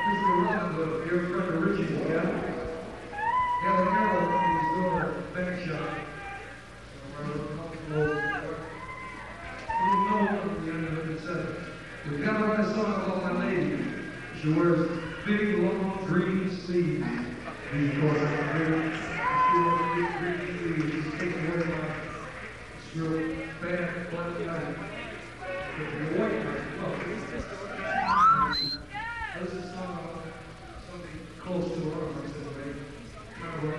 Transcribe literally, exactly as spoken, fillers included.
Mister Rondo, your friend Richie, yeah? Yeah, the girl was doing a back shot. So we're comfortable. We know what the end of it said. We got on that song about my lady. She wears big, long, green sleeves. These are big, she wears big, green sleeves. She's taking away my, it's real bad, black guy. If you're white, oh, this is song about something close to her. I said, babe, kind of